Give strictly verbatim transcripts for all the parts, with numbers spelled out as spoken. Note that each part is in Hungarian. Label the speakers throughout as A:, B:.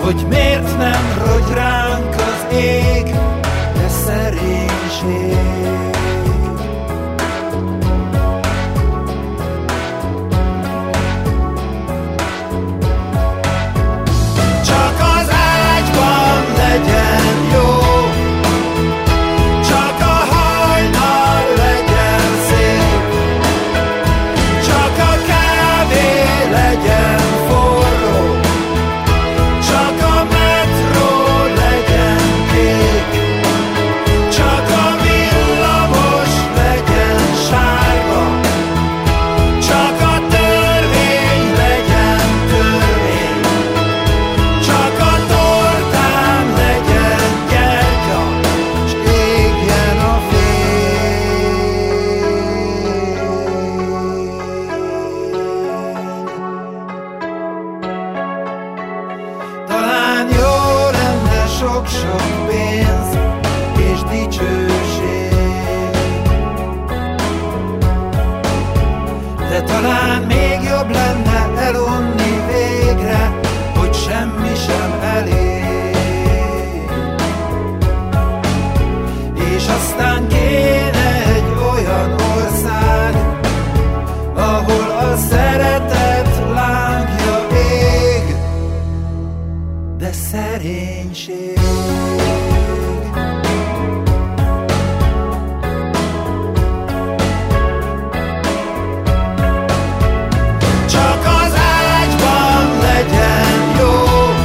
A: hogy miért nem rogy ránk az ég, de szerénység. Csak az ágyban legyen jó, csak a hajnal legyen szép, csak a kávé legyen forró, csak a metró legyen kék, csak a villamos legyen sárga, csak a törvény legyen törvény, csak a tortán legyen gyertya, s égjen a fény. Talán jó lenne sok-sok pénz és dicsőség, de talán még jobb lenne elunni végre, hogy semmi sem elég. És aztán kéne egy olyan ország, ahol a szeretet lángja ég, de szerénység. Csak az ágyban legyen jó,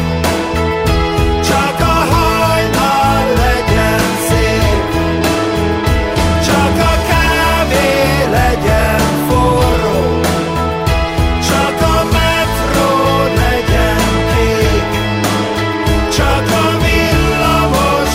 A: csak a hajnal legyen szép, csak a kávé legyen forró, csak a metró legyen kék, csak a villamos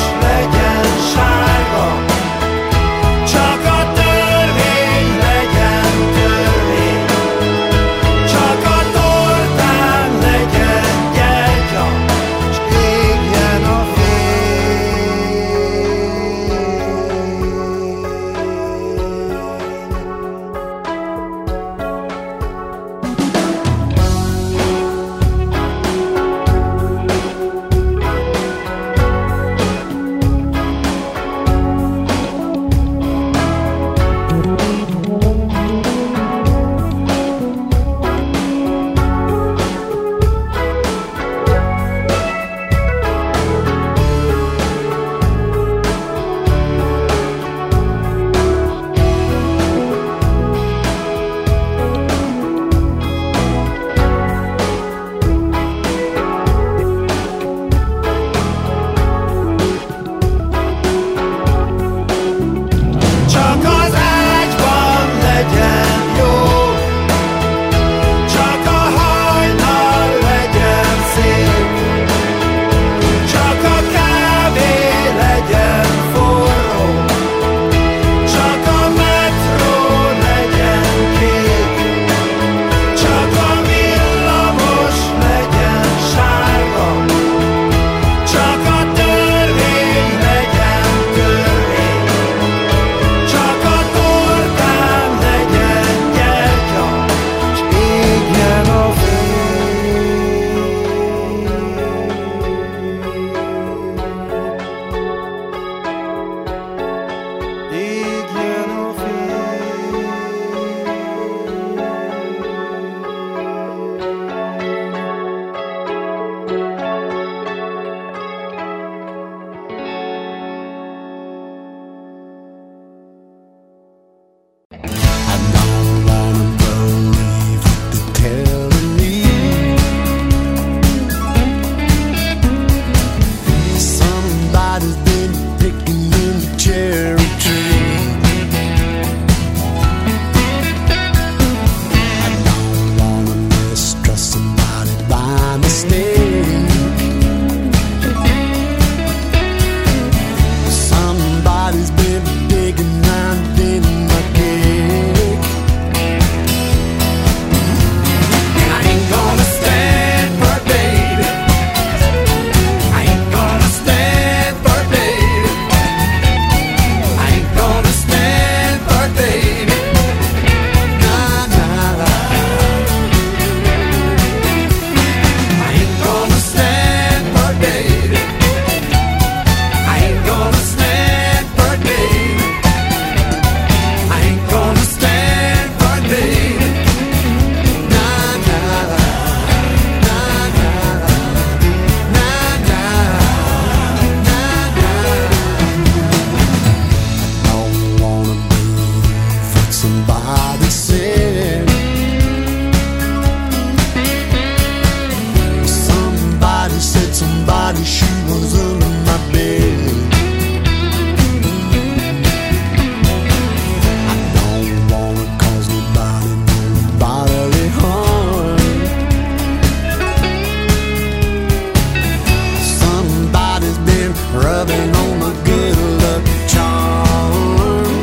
B: rubbing on the good luck charm.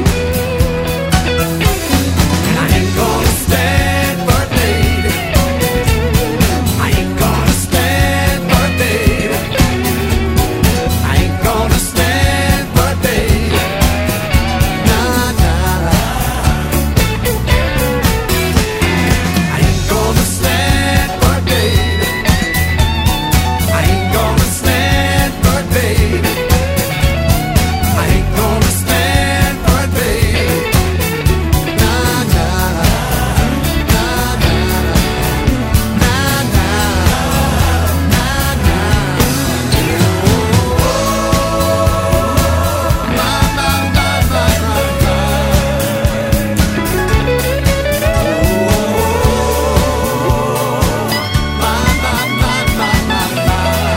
B: And I ain't gonna stand for baby. I ain't gonna stand for baby. I ain't gonna stand for baby. Nah, nah. I ain't gonna stand for baby. I ain't gonna stand for baby. I ain't gonna stand for baby. Nah, nah. Nah, nah. Nah, nah. Nah, nah. My, my, my, my, my, my. My, my, my, my, my, my.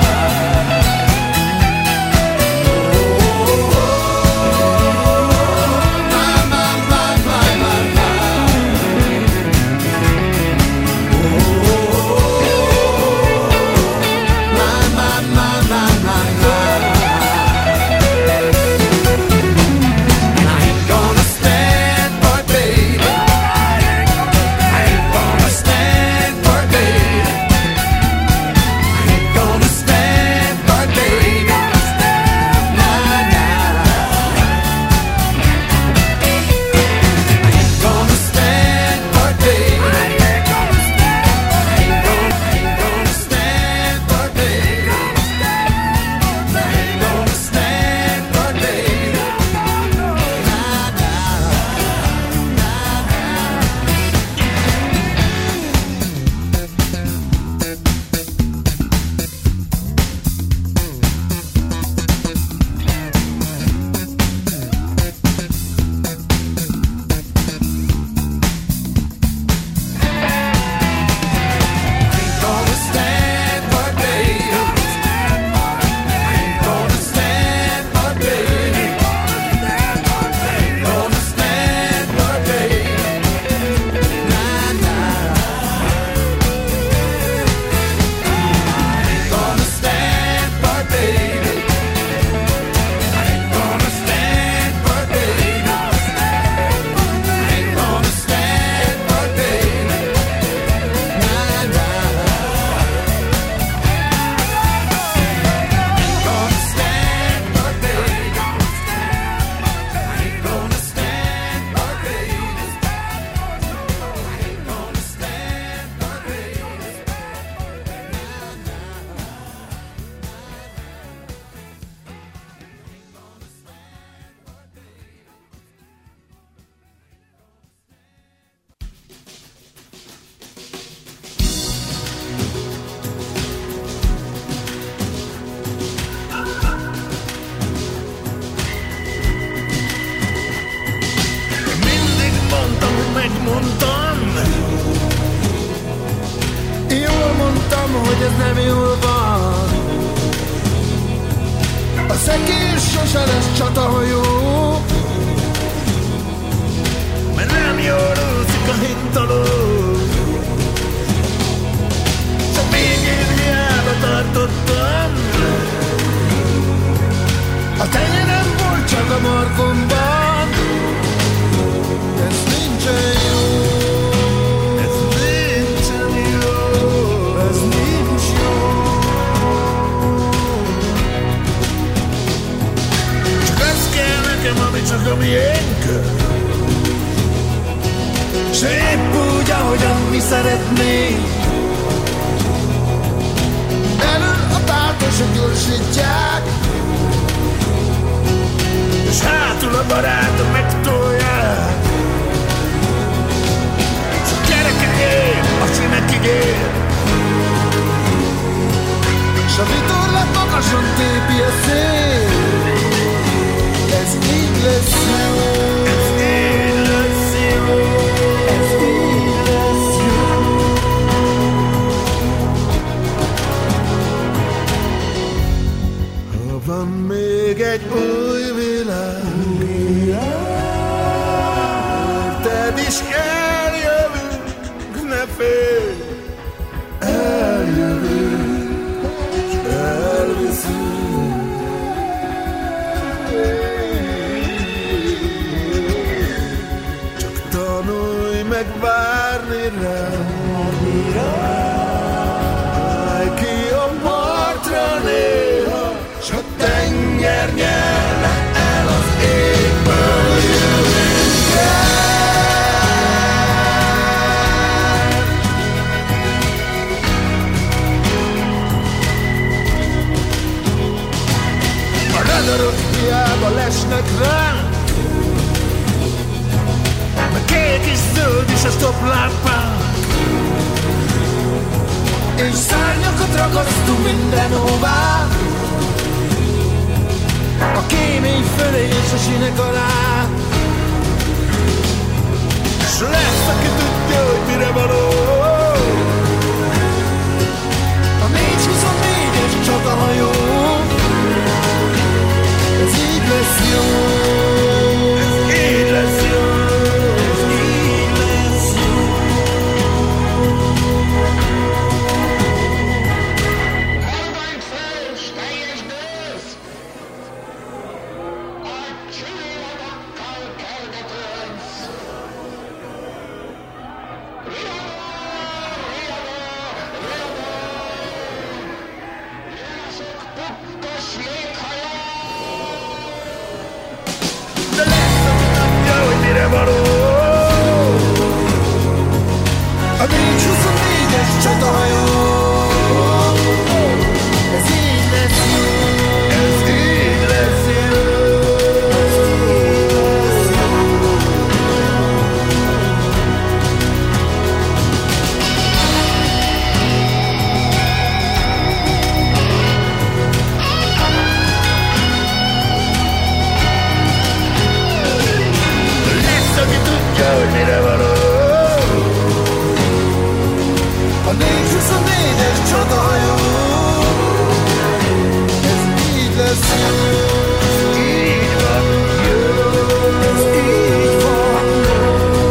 A: Mondtam, jól mondtam, hogy ez nem jól van. A szekér sose lesz csatahajó, mert nem jól úszik a hintaló. Csak még én hiába tartottam, a tenyerem volt csak a markomban. Ez nincsen jó, ez nincsen jó, ez nincs jó. Csak az kell nekem, ami csak a miénk, s épp úgy, ahogyan mi szeretnénk. Elől a tártosok gyorsítják, és hátul a barátok megtolják. Aki megígér, s a vitorlát magasan tépi a szél. Ez így lesz jó, ez így lesz jó, ez így lesz jó. Ha van még egy új világ, érted is eljövünk, ne félj. Eljövünk, s elviszünk. annyira, állj ki a partra néha, s a tenger nyelve el az égből jövőnkkel. A radarok hiába lesnek ránk, kék és zöld is a stoplámpán, és szárnyakat ragasztunk mindenhová, a kémény fölé és a sinek alá. S lesz, aki tudja, hogy mire való a négy huszonnégyes csatahajó. Ez így lesz jó, ez így lesz jó. A négy huszonnégyes csatahajó. Ez így lesz jó, ez így lesz jó, ez így lesz jó. Lesz, aki tudja, hogy mire való a négy huszonnégyes csatahajó. Ez így lesz jó, ez így van jó, ez így van jó.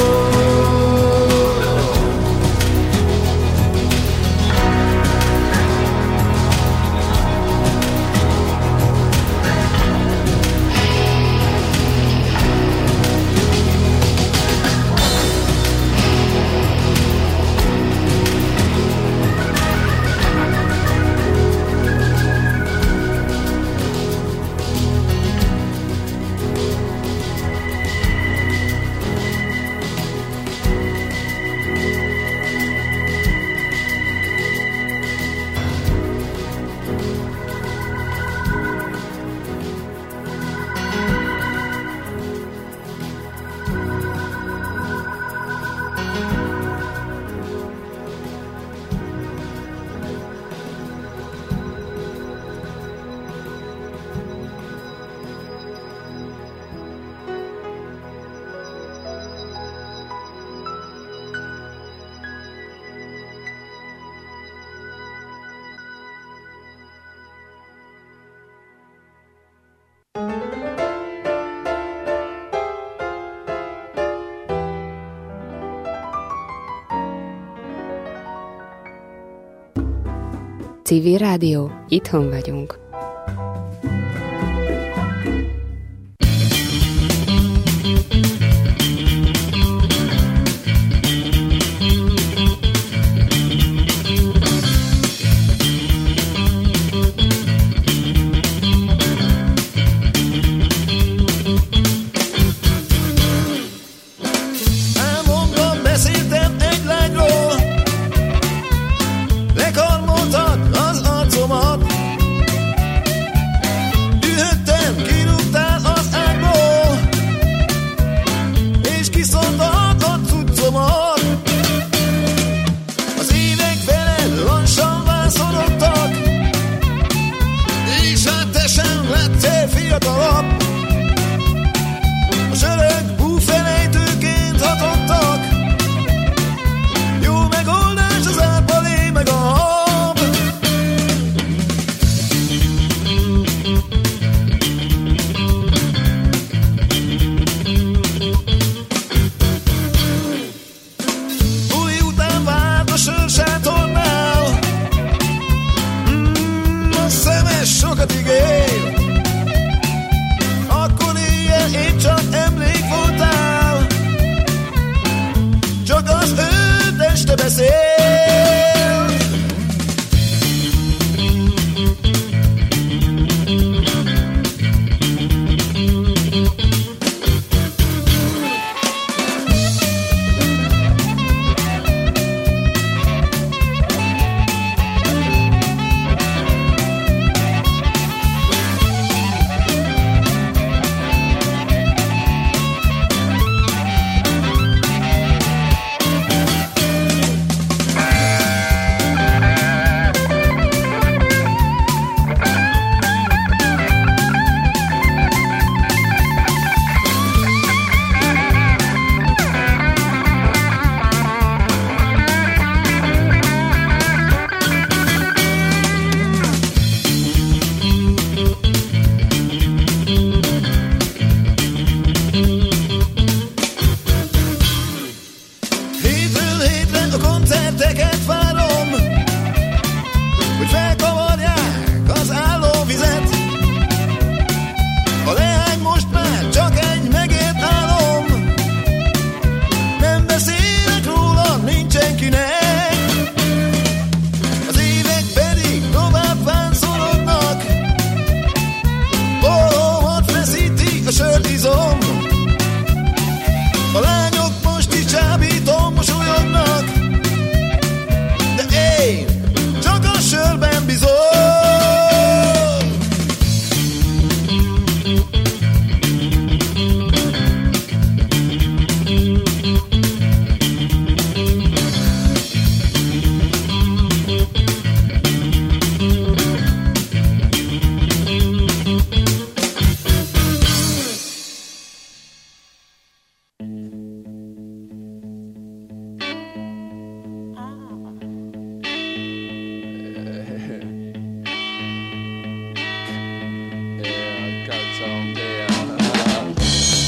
C: Civil Rádió, itthon vagyunk.
A: Lekarmoltad az arcomat,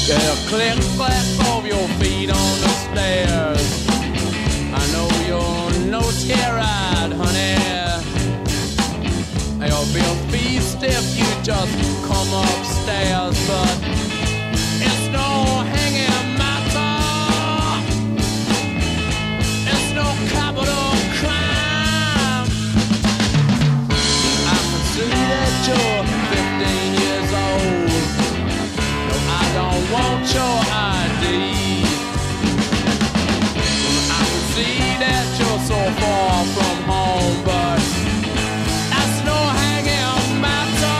B: Yeah, click, clack of your feet on the stairs. I know you're no scared, honey. You'll be a beast if you just come upstairs, but it's no hanging matter. It's no capital crime. I can see that you're fifteen years old. No, I don't want your I D. I can see that you're so far from home, but that's no hanging matter.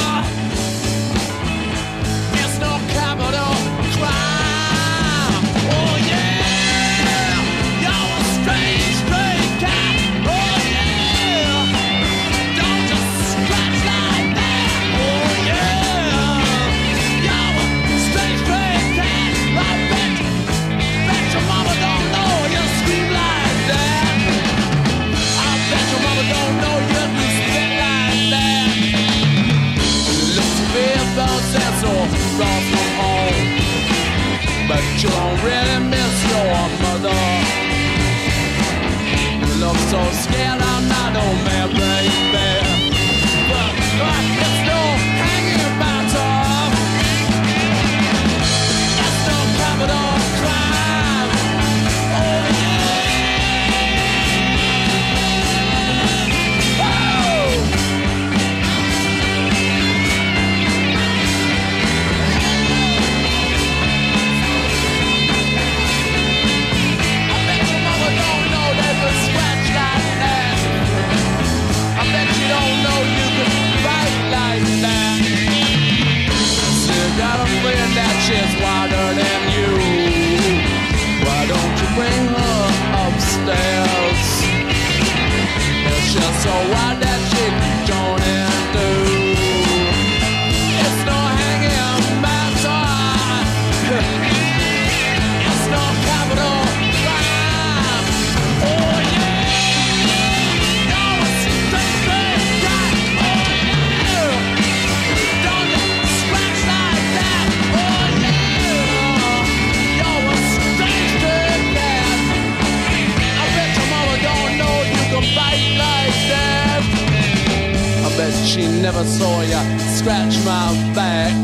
B: It's no capital crime. Oh yeah, you're a strange, strange cat. Oh yeah, don't just scratch like that. Oh yeah, you're a strange, strange cat. I bet, bet your mama don't know you scream like that. I bet your mama don't know you can spit like that. Looks to me about that so far from home, but you don't really miss your mother. You look so scared, I'm not no man, baby. But, but it's no hanging matter. It's no capital crime. Oh yeah. Oh! I bet your mama don't know there's a scratch like that. I bet you don't know you can fight like that. Still got a friend that shit's wilder than you. Why don't you bring her upstairs? It's just so wild that she can join in too. It's no hanging matter. It's no capital crime. Oh yeah, you're a straight, straight guy. Oh yeah, don't just scratch like that. Oh yeah, you're a straight, straight cat. I bet your mama don't know you can bite like that. I bet she never saw ya scratch my back.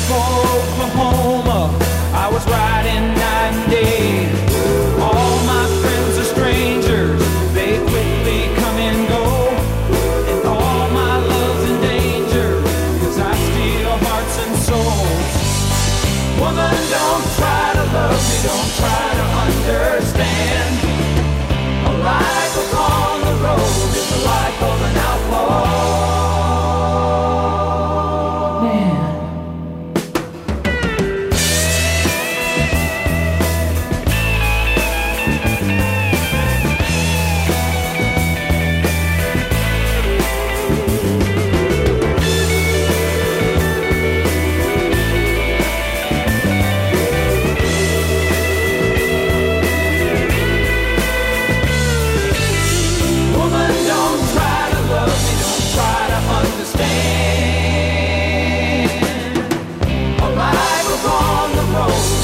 D: for Oklahoma. I was riding night and day. All my friends are strangers, they quickly come and go. And all my love's in danger, 'cause I steal hearts and souls. Woman, don't try to love me, don't try to understand. A life upon the road is the life of an outlaw. Understand. A life upon the road